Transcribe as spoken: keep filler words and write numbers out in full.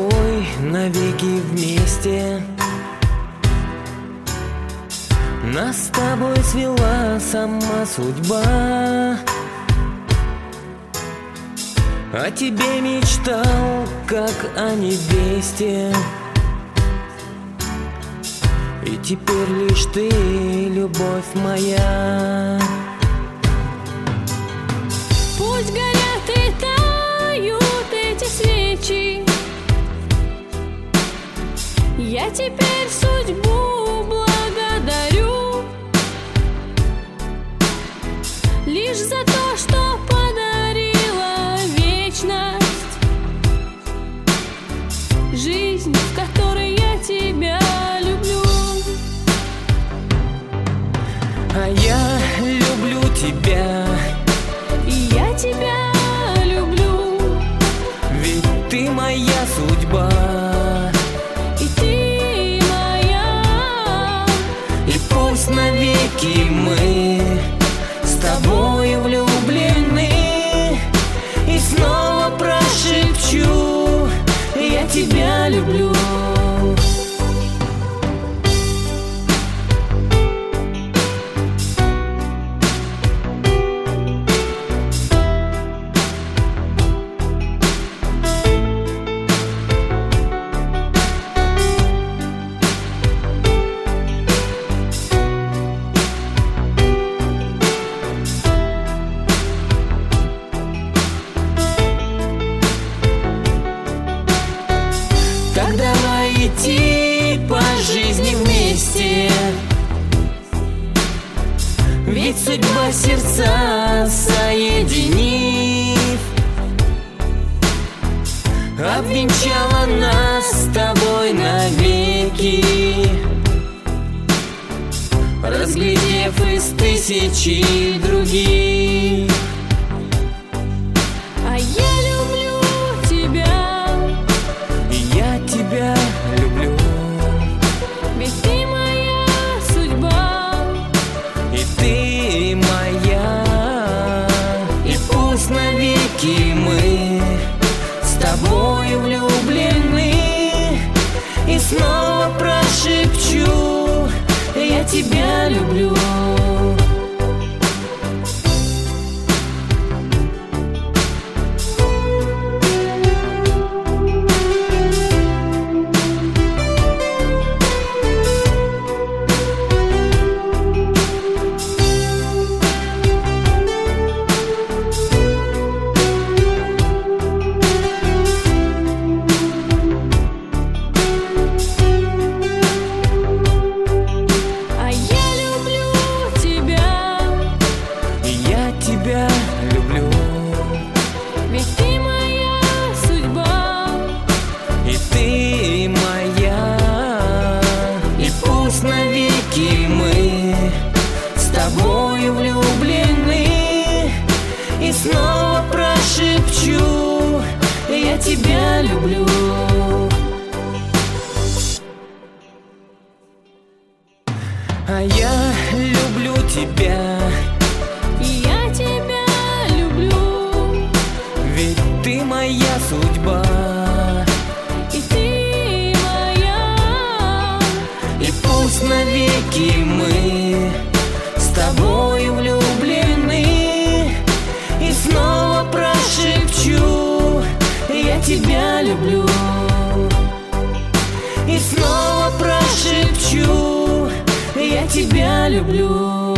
тобой навеки вместе. Нас с тобой свела сама судьба. О тебе мечтал, как о невесте. И теперь лишь ты, любовь моя. Пусть горят и тают эти свечи, я теперь судьбу благодарю лишь за то, что подарила вечность, жизнь, в которой я тебя люблю. А я люблю тебя, и я тебя люблю, ведь ты моя судьба. и ты моя. И пусть навеки мы с тобой влюблены. И снова прошепчу: я тебя люблю. Так давай идти по жизни вместе, ведь судьба сердца соединив, обвенчала нас с тобой навеки, разглядев из тысячи других. А я люблю тебя, Я тебя люблю, ведь ты моя судьба, и ты моя. И пусть навеки мы с тобой влюблены. И снова прошепчу: я тебя люблю. а я люблю тебя, Я тебя люблю, ведь ты моя судьба, и ты моя. И пусть навеки мы с тобой влюблены. И снова прошепчу: я тебя люблю. А я люблю тебя, и я тебя люблю, ведь ты моя судьба. и ты моя. И пусть навеки мы с тобой влюблены. И снова прошепчу: я тебя люблю. И снова прошепчу: я тебя люблю.